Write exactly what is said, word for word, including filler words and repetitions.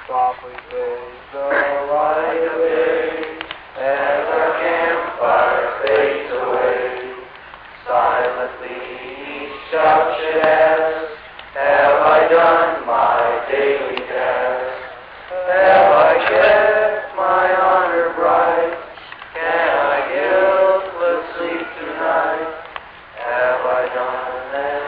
Softly fades the light of day as our campfire fades away. Silently each child should ask, have I done my daily task? Have I kept my honor bright? Can I guiltless sleep tonight? Have I done as